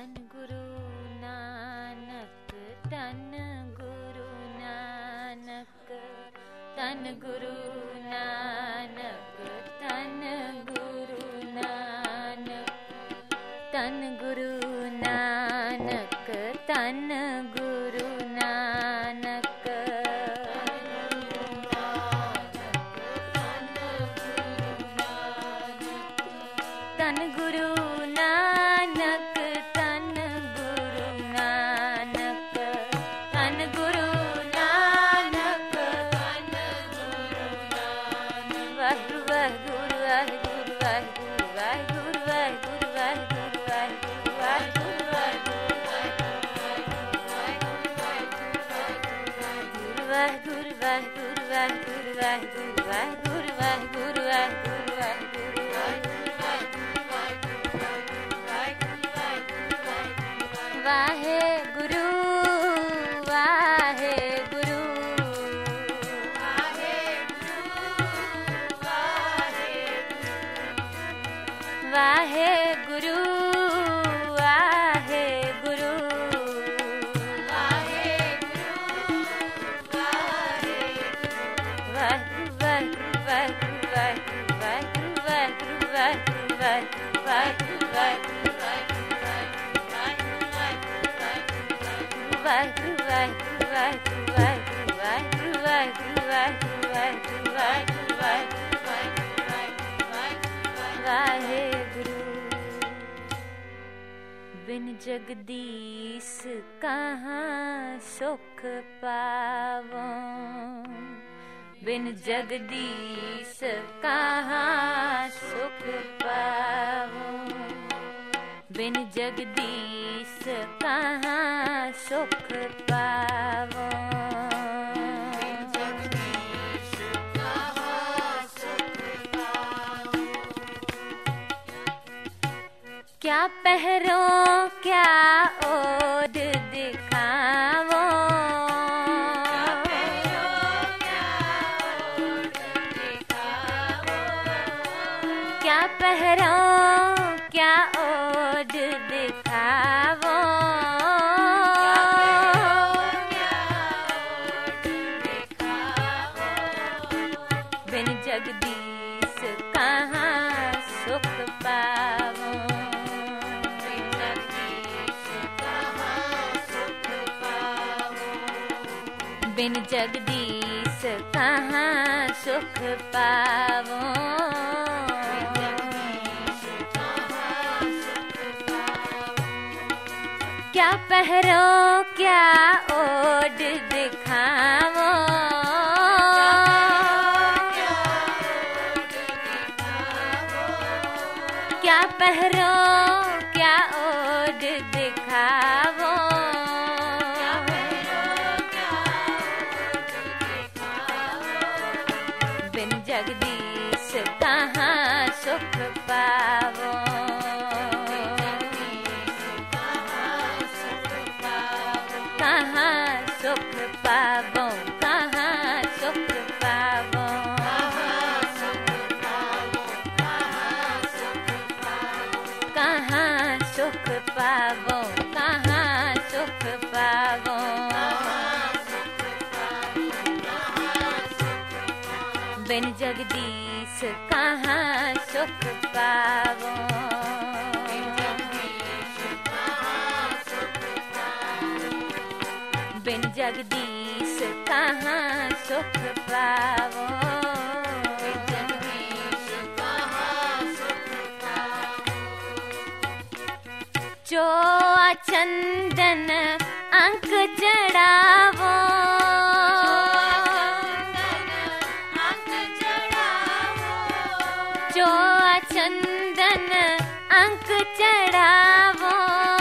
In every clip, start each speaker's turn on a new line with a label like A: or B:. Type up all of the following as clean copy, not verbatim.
A: धन गुरु नानक, धन गुरु नानक, धन गुरु नानक, धन गुरु नानक, धन गुरु नानक, धन गुरु नानक, धन गुरु नानक, धन गुरु नानक, धन गुरु नानक, धन गुरु नानक। वाहिगुरु वाहिगुरु वाहिगुरु वाहिगुरु वाहिगुरु वाहिगुरु वाहिगुरु वाहिगुरु वाहिगुरु वाहिगुरु वाहिगुरु वाहिगुरु वाहिगुरु वाहिगुरु वाहिगुरु वाहिगुरु वाहिगुरु वाहे गुरु वाहे गुरु वाहे गुरु वाहे गुरु वाहे गुरु वाहे वाहेगुरु। बिन जगदीश कहाँ सुख पावो, बिन जगदीश कहाँ सुख पावो, बिन जगदीश कहाँ सुख पावो, बिन जगदीश कहाँ सुख पावो। क्या पहरो क्या ओढ़ दिखावो, क्या पहरो क्या ओढ़ दिखावो, बिन जगदीश कहाँ सुख पावो, बिन जगदीश कहाँ सुख पावो, बिन जगदीश कहाँ सुख पावो। क्या पहरो क्या ओढ़ दिखावो, क्या पहरो क्या ओढ़ दिखावो, बिन जगदीश कहाँ सुख पावो, कहाँ सुख पावो, कहाँ सुख पावो, कहाँ सुख पावो, कहाँ सुख पावो, कहाँ सुख पावो। बिन जगदीश कहाँ सुख पावो, बिन जगदीश कहाँ सुख पावो, बिन जगदीश कहाँ सुख पावो। जो चंदन अंक चढ़ावो, जो चंदन अंक चढ़ावो,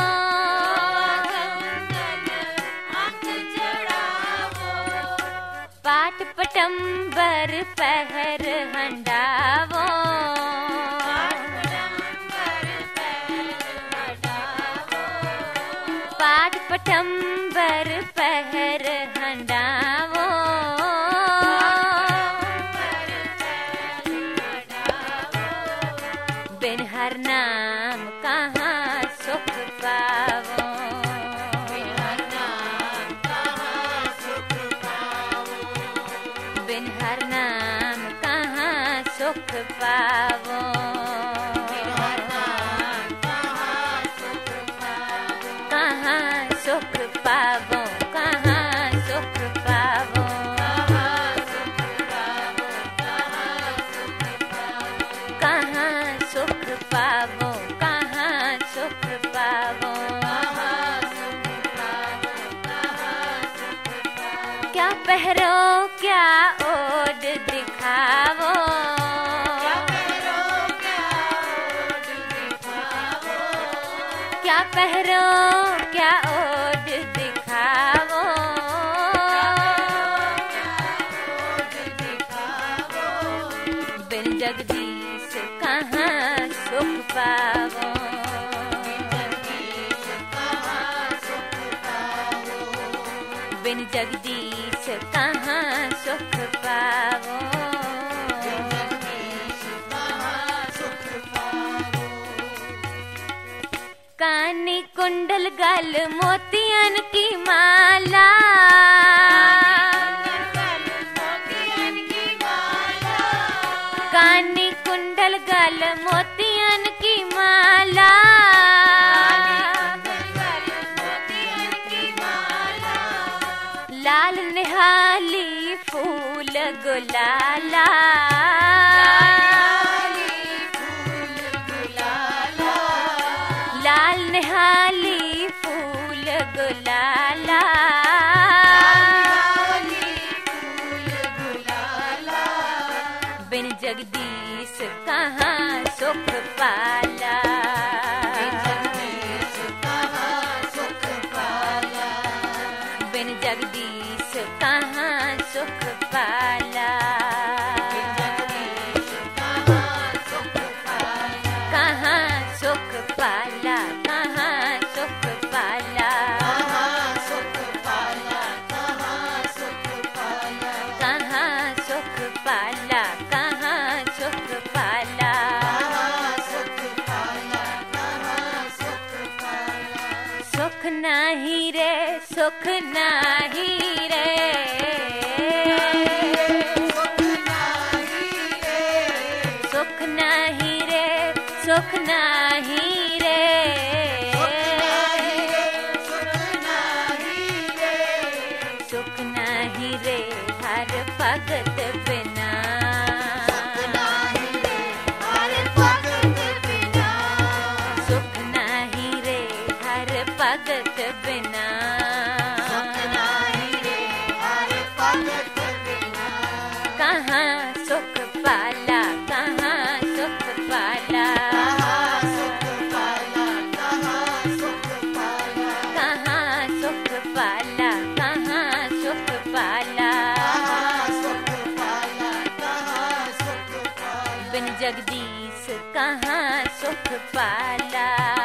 A: पाट पटंबर पहर हंडावो, पाट पटंबर पहर हंडावो, बिन हर नाम कहाँ सुख पावो, पावो। कहाँ सुख पावो, कहाँ सुख पावो। कहाँ सुख पावो, कहाँ सुख पावो। क्या पहरो क्या ओढ़ दिखावो। क्या पहरो क्या ओढ़ दिखावो। बिन जगदीश कहाँ सुख पावो। बिन जगदीश कहाँ सुख पावो। कानी कुंडल गल मोतियन की माला। कानी कुंडल गल मोतियन की माला। लाल निहाली फूल गुलाला। लाल निहाली फूल गुलाला। बिन जगदीश कहाँ सुख पाला। बिन जगदीश कहाँ सुख पाला। कहाँ सुख पाला, कहाँ सुख पाला। कहाँ सुख पाला, कहाँ सुख पाला। सुख नाही रे, सुख नाही रे। सुख नाही रे, सुख नाही रे। सुख नाही रे हर भगत बिना। सुख नाही रे हर भगत बिना। कहाँ सुख पाला, कहाँ सुख पाला। कहाँ सुख पाला, कहाँ सुख पाला। बिन जगदीश कहाँ सुख पाला।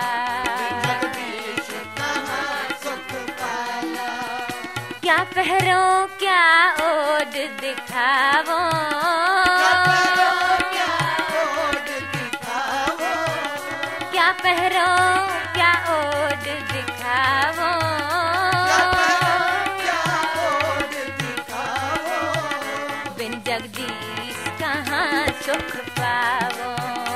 A: क्या पहरो क्या ओढ़ दिखावो। क्या पहरो क्या ओढ़ दिखावो। बिन जगदीश कहाँ सुख पावो।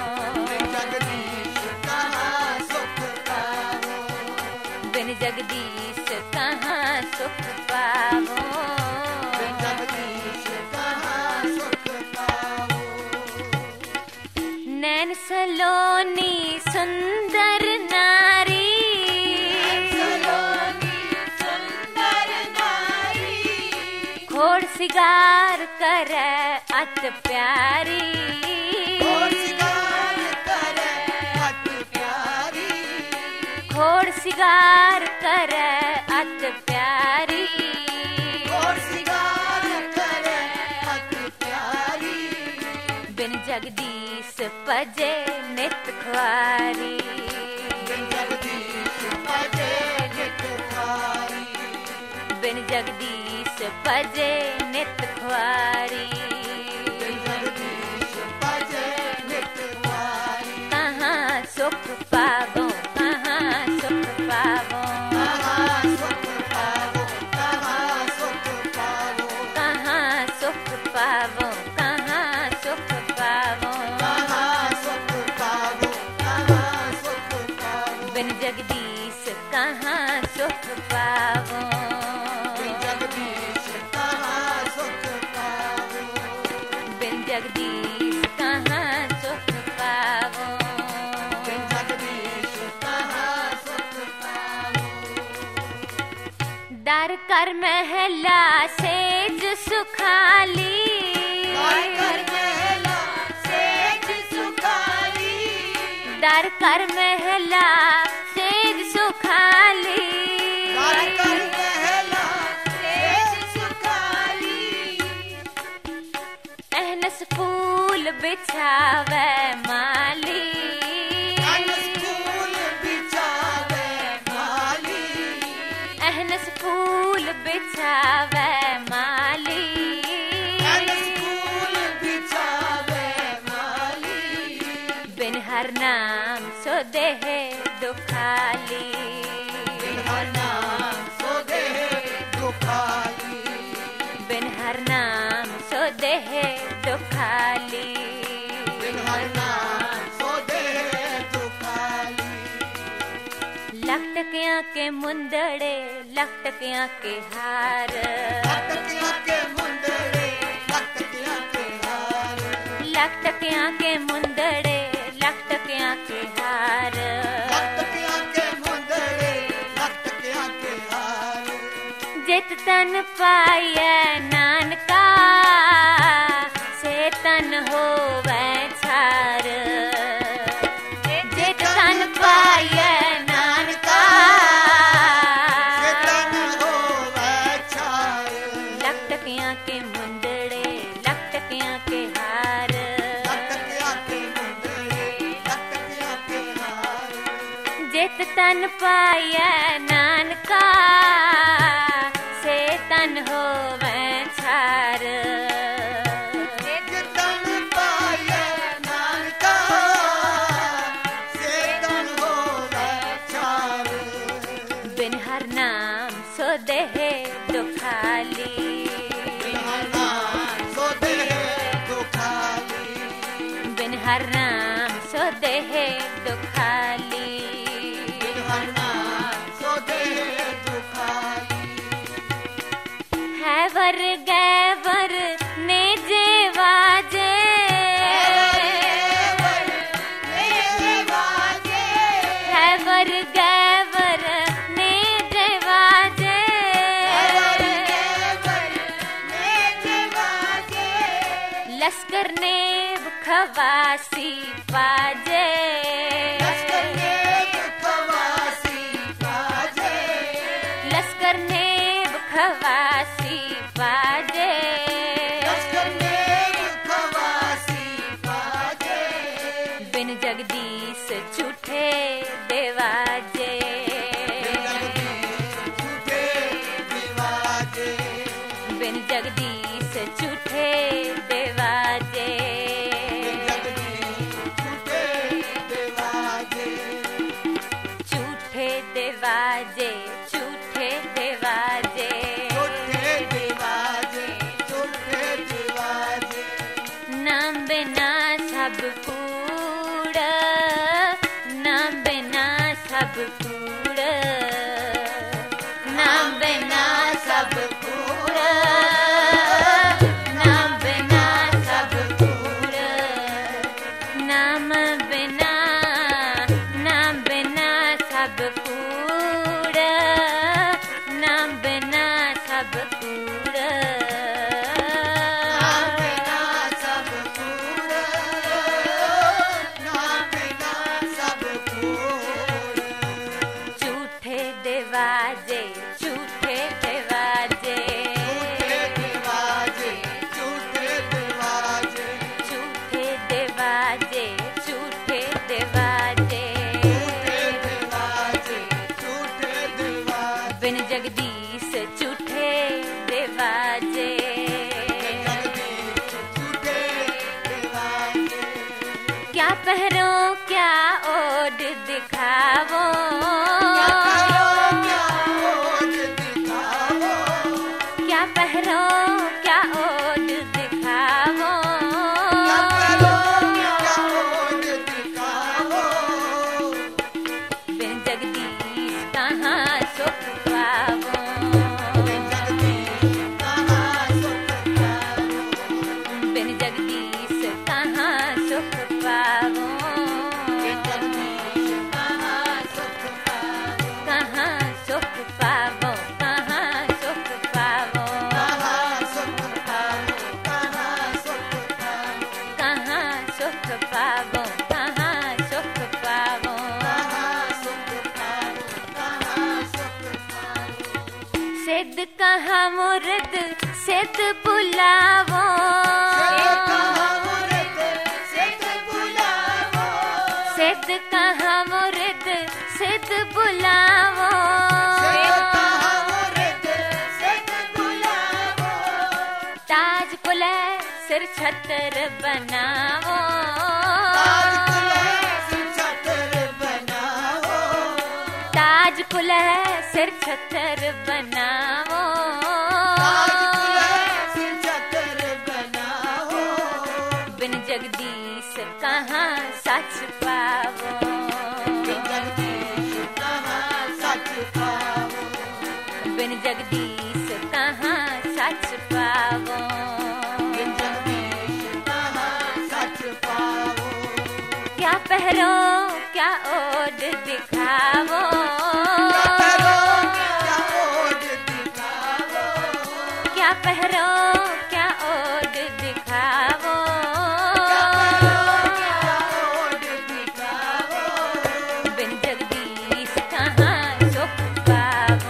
A: बिन जगदीश कहाँ सुख पावो। नैन सलोनी सुंदर नारी। खोड़ सिगार करे अत प्यारी। खोड़ सिगार करे अत प्यारी। बिन जगदीश पजे नित ख्वारी। बिन जगदीश पजे नित ख्वारी। कहाँ सुख पावो, कहाँ सुख पावो। कहाँ सुख पावो, कहाँ सुख पावो। कहाँ सुख पावो, कहाँ सुख पावो। बिन जगदीश कहाँ सुख पावो,
B: बिन जगदीश कहाँ सुख पावो,
A: बिन जगदीश कहाँ सुख पावो,
B: बिन जगदीश कहाँ सुख पावो।
A: दर कर महला सेज सुखाली,
B: कर महला सेज सुखाली,
A: दर कर महला सेज सुखाली,
B: कर महला सेज सुखाली,
A: अहनस फूल बिछावे माली,
B: अनस फूल बिछावे माली,
A: अहनस फूल बिछावे माली,
B: अनस फूल बिछावे माली,
A: बिन हर नाम सो देह दुखाली,
B: बिन हर नाम सो देह दुखाली,
A: बिन हर नाम सो देह दुखाली,
B: बिन हर नाम सो देह दुखाली।
A: लखटकियां के मुंदड़े लखटकियां के हार,
B: लखटकियां के मुंदड़े लखटकियां के हार,
A: लखटकियां के मुंदड़े लखटकियां के हार,
B: लखटकियां के मुंदड़े लखटकियां के हार,
A: जित तन पाइए नानका से तन होवे छार, जित तन पाइए नानका
B: से तन होवे छार,
A: लखटकियां के मुंदड़े लखटकियां के हार,
B: लखटकियां के मुंदड़े लखटकियां के हार,
A: जित तन पाइए नानका से तन होवे छार,
B: जित तन पाए नानका से तन होवे छार,
A: बिन हर नाम सो देह दुखाली,
B: बिन हर नाम सो देह दुखाली,
A: बिन हर नाम सो देह दुखाली,
B: बिन हर नाम सो देह दुखाली,
A: है वर गैवर ने जेवाजे, है वर गैवर ने जेवाजे, लश्कर ने खवासी पाजे,
B: लश्कर ने खवासी पाजे,
A: लश्कर ने खवासी पाजे,
B: लश्कर ने खवासी पाजे,
A: बिन जगदीश झूठे देवाजे,
B: बिन जगदीश झूठे दिवाजे,
A: बिन जगदीश झूठे देवाजे,
B: बिन जगदीश झूठे दिवाजे,
A: झूठे देवाजे, झूठे देवाजे,
B: झूठे दिवाजे, झूठे दिवाजे,
A: नाम बिना सब कूड़, नाम बिना सब कूड़, नाम बिना सब कूड़, नाम बिना सब कूड़, नाम बिना, नाम बिना सब कूड़, नाम बिना सब कूड़,
B: नाम बिना सब कूड़, नाम बिना सब कूड़,
A: झूठे देवाजे, झूठे देवाजे,
B: झूठे दिवाजे, झूठे दिवाजे,
A: झूठे देवाजे, झूठे देवाजे,
B: झूठे दिवाजे, झूठे दिवाजे,
A: बिन जगदीश झूठे देवाजे,
B: जगदीश झूठे दिवाजे,
A: क्या पहरो क्या ओड दिखावो,
B: क्या करो क्या ओज दिखावो,
A: क्या पहरो क्या ओड दिखावो,
B: क्या करो क्या ओज दिखावो,
A: बिन सिद्ध कहाँ मुर्द सिद्ध बुलावो, सिद्ध कहाँ मुर्द सिद्ध बुलावो, ताज कुले सिर छतर बनावो, ताज कुले सिर छतर बनावो, बिन जगदीश कहाँ सच पावो, बिन जगदीश कहाँ सच पावो, क्या पहरो क्या ओढ़ दिखावो, क्या पहरो क्या ओढ़ दिखावो, बिन जगदीश कहाँ सुख पावो,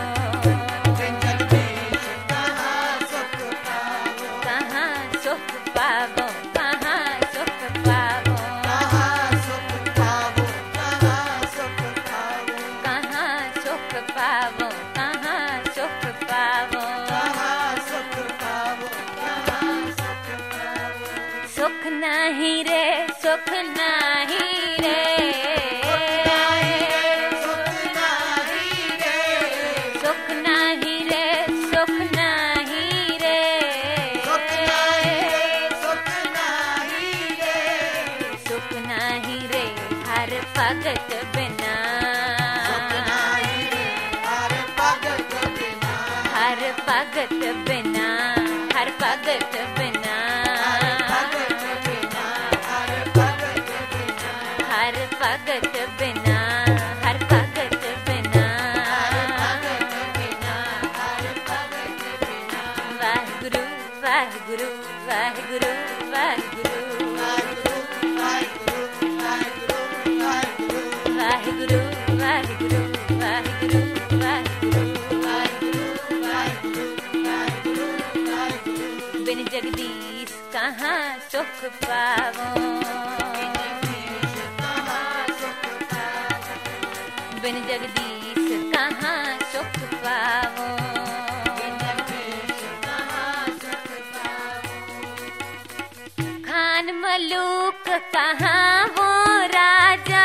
A: कहाँ सुख पावो, कहाँ सुख पावो, कहाँ सुख पावो, कहाँ सुख पावो, कहाँ सुख पावो, सुख नहीं रे, सुख नहीं रे, सुख नहीं रे, सुख नहीं रे, सुख नहीं रे, सुख नहीं रे, हर भगत बिना, हर भगत बिना, हर भगत बिना, हर भगत बिना, हर भगत बिना, हर भगत बिना, वाहिगुरु वाहिगुरु वाहिगुरु वाहिगुरु, वाहिगुरु वाहिगुरु वाहिगुरु वाहिगुरु, बिन जगदीश कहाँ सुख पावो, बिन जगदीश कहाँ सुख पावो, खान मलूक कहाँ वो राजा,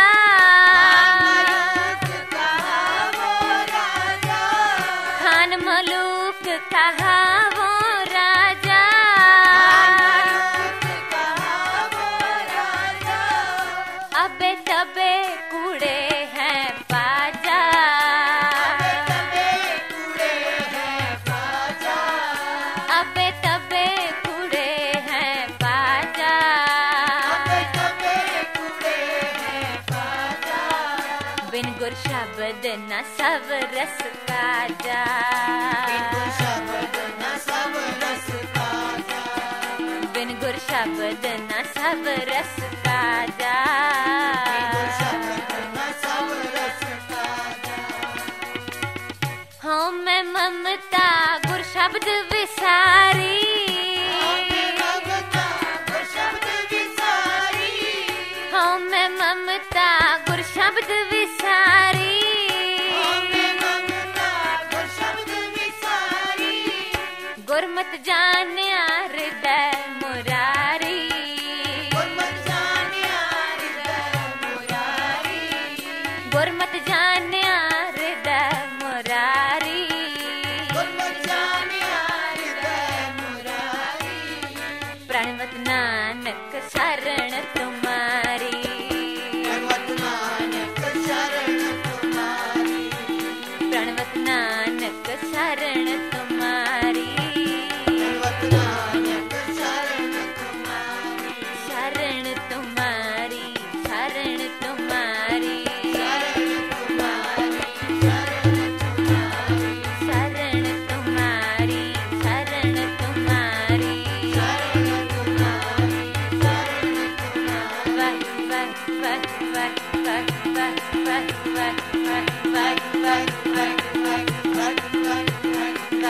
A: खान मलूक कहाँ वो राजा, अबे तबे कूड़े हैं बाजा, अबे तबे कूड़े हैं बाजा, बिन गुर शब्द न सब रस काजा, बिन गुर शब्द न सब रस काजा, हाँ मैं ममता गुर शब्द विसारी, हाँ मैं ममता गुर शब्द विसारी, गुरमत जानिया हृदय मुरारी, गुरमत जानिया हृदय मुरारी, प्रणवत नानक शरण तुम्हारी, प्रणवत नानक शरण तुम्हारी, शरण तुम्हारी, शरण तुम्हारी, शरण तुम्हारी, शरण तुम्हारी, वाह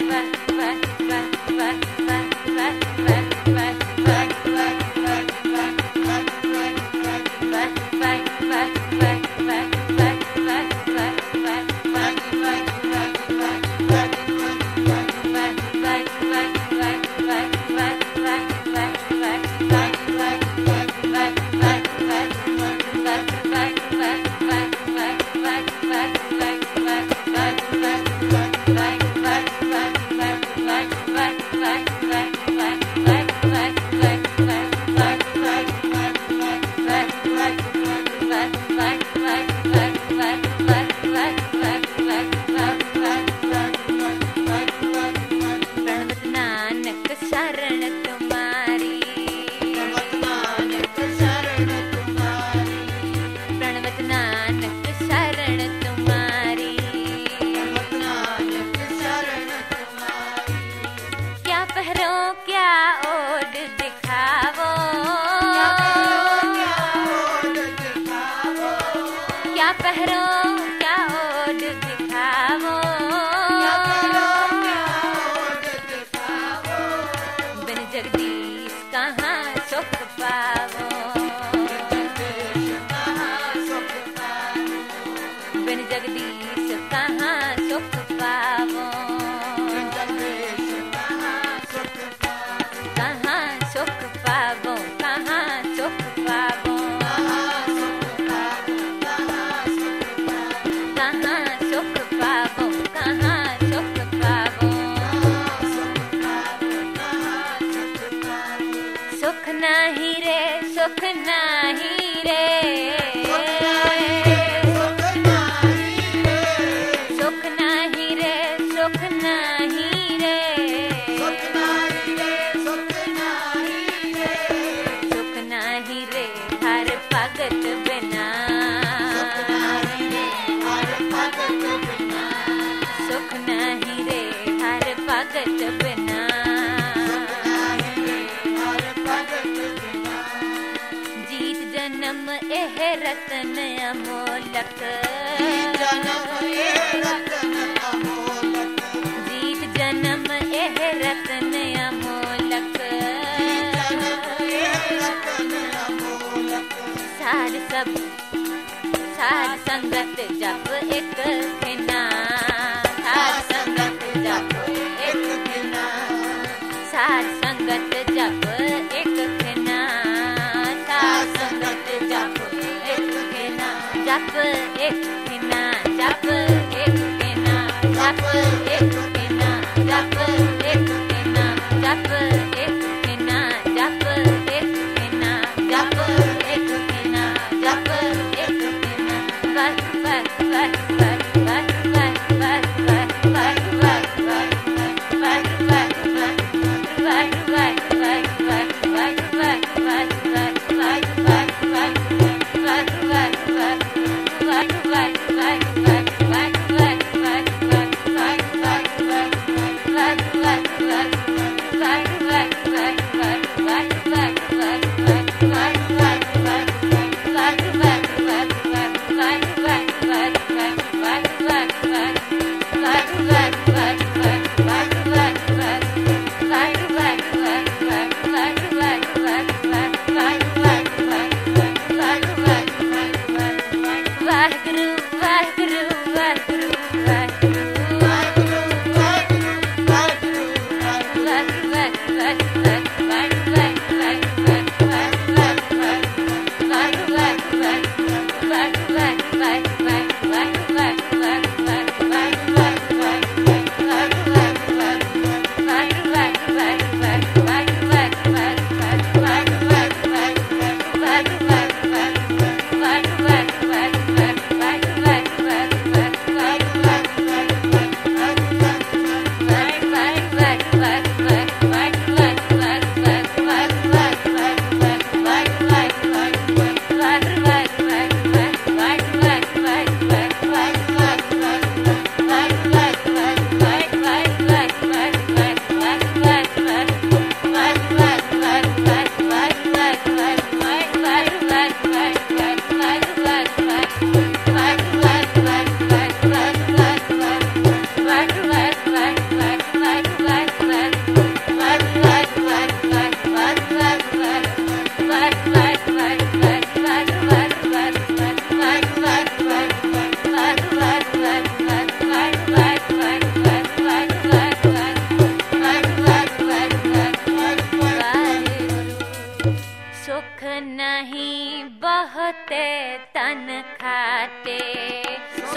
A: रतन अमोलक जीत जन्म एह रतन अमोलक सार सब सार संगत जप एक खिना सार संगत जप एक खिना सार संगत जप एक खिना सार संगत जप जप एक खिना जप एक खिना जप एक खिना जप एक खिना जप एक खिना जप एक खिना जप एक खिना जप एक खिना बस बस बस बस बस बस बस बस बस बस बस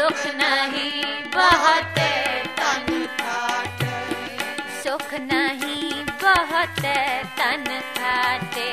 A: सुख नहीं बहुत
B: तन खाटे,
A: सुख नहीं बहुत तन खाटे,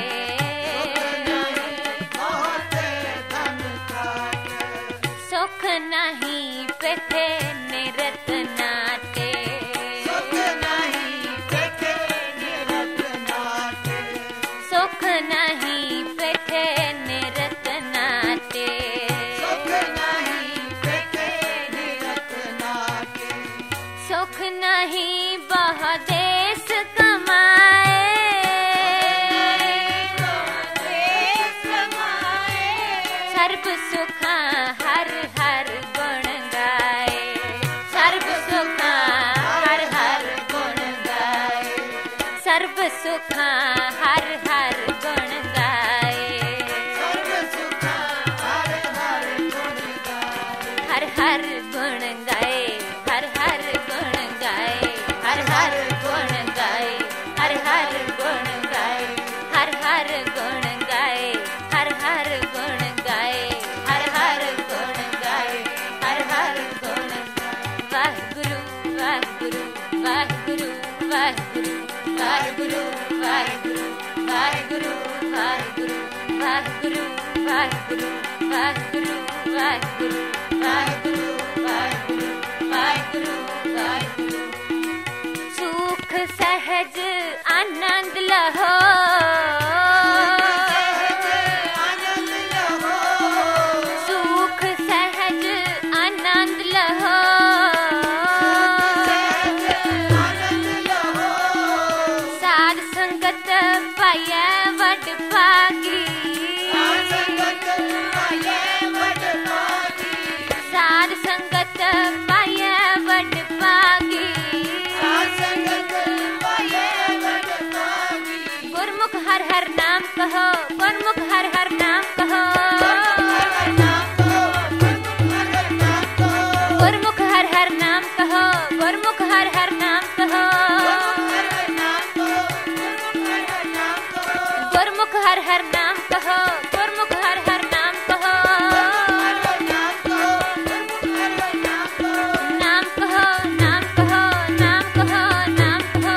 B: बहुत तन खाटे,
A: सुख नहीं पेठे निरत नाटे,
B: सुख नहीं पेटे निरत नाटे,
A: सुख नहीं पेठे निरत नाटे,
B: सुख नहीं पेटे निरत नाटे,
A: सुख नहीं बहु देश कमाए,
B: देश कमाए,
A: सर्व सुखा हर हर गुण गाए, सर्व सुखा हर हर गुण गाए, सर्व सुखा हर हर गुण गाए,
B: सर्व सुखा हर हर गुण गाए,
A: हर हर गुण गाए, हर हर गुण गाए, हर हर गुण गाए, हर हर गुण गाए, हर हर गुण गाए, हर हर गुण गाए, हर हर गुण गाए, हर हर गुण वाहिगुरु वाहिगुरु वाहिगुरु वाहिगुरु वाहिगुरु वाहिगुरु वाहिगुरु वाहिगुरु वाहिगुरु वाहिगुरु वाहिगुरु वाहिगुरु वाहिगुरु वाहिगुरु वाहिगुरु वाहिगुरु सुख सहज आनंद लहो,
B: आनंद लहो,
A: सुख सहज आनंद लहो,
B: आनंद लहो,
A: साध संगत पाइए वड भागी,
B: संगत पाए वड भागी,
A: साध संगत पाइए वड भागी,
B: संगत पाए वड भागी,
A: गुरमुख हर हर नाम कहो, गुरमुख हर हर नाम कहो,
B: हर नाम को, हर नाम को,
A: गुरमुख हर हर नाम कहो, गुरमुख हर हर नाम कहो,
B: हर नाम को, हर नाम को,
A: गुरमुख हर हर नाम कहो, गुरमुख हर हर नाम कहो,
B: हर नाम को, हर नाम को,
A: नाम कहो, नाम कहो, नाम कहो, नाम कहो,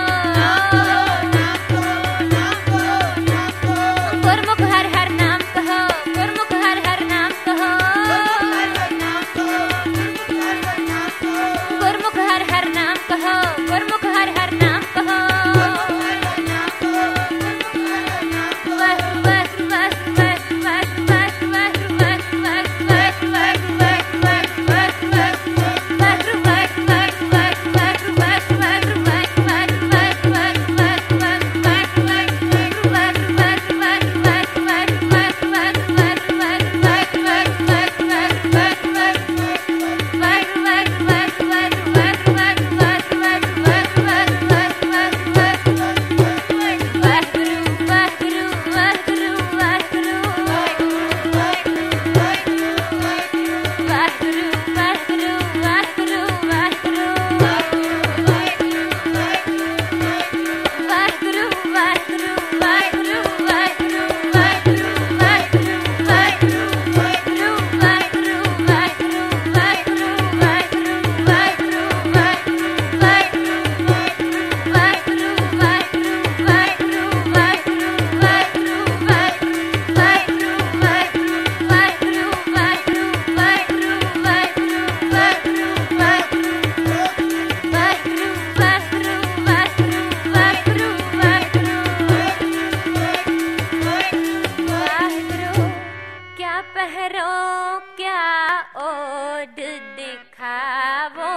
B: नाम को, नाम को, नाम को,
A: गुरमुख हर हर नाम कहो, गुरमुख हर हर नाम कहो,
B: हर नाम को, हर नाम को,
A: गुरमुख हर हर नाम कहो, गुरमुख हर हर नाम कहो,
B: हर नाम को, हर नाम को,
A: वाहिगुरु वाहिगुरु वाहिगुरु वाहिगुरु वाहिगुरु वाहिगुरु वाहिगुरु वाहिगुरु वाहिगुरु वाहिगुरु पहरो क्या ओढ़ दिखावो,